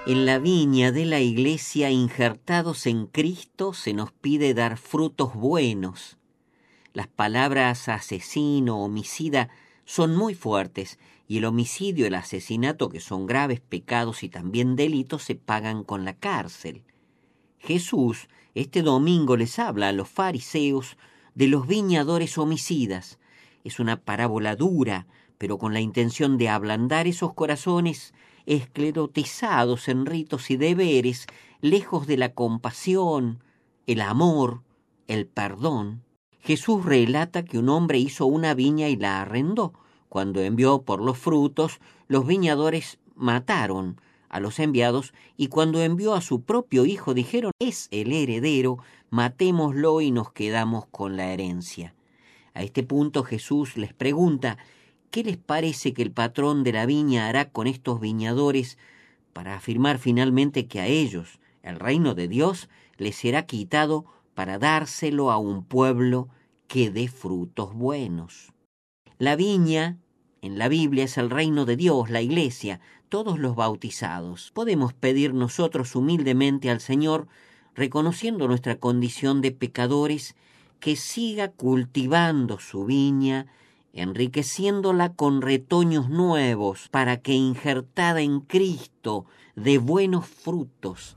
En la viña de la Iglesia, injertados en Cristo, se nos pide dar frutos buenos. Las palabras asesino, homicida, son muy fuertes, y el homicidio y el asesinato, que son graves pecados y también delitos, se pagan con la cárcel. Jesús este domingo les habla a los fariseos de los viñadores homicidas. Es una parábola dura, pero con la intención de ablandar esos corazones esclerotizados en ritos y deberes, lejos de la compasión, el amor, el perdón. Jesús relata que un hombre hizo una viña y la arrendó. Cuando envió por los frutos, los viñadores mataron a los enviados, y cuando envió a su propio hijo dijeron: es el heredero, matémoslo y nos quedamos con la herencia. A este punto Jesús les pregunta: ¿qué les parece que el patrón de la viña hará con estos viñadores para afirmar finalmente que a ellos el reino de Dios les será quitado para dárselo a un pueblo que dé frutos buenos? La viña en la Biblia es el reino de Dios, la Iglesia, todos los bautizados. Podemos pedir nosotros humildemente al Señor, reconociendo nuestra condición de pecadores, que siga cultivando su viña, enriqueciéndola con retoños nuevos, para que, injertada en Cristo, dé buenos frutos.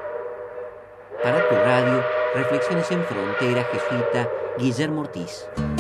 Para tu radio, Reflexiones en Frontera, jesuita Guillermo Ortiz.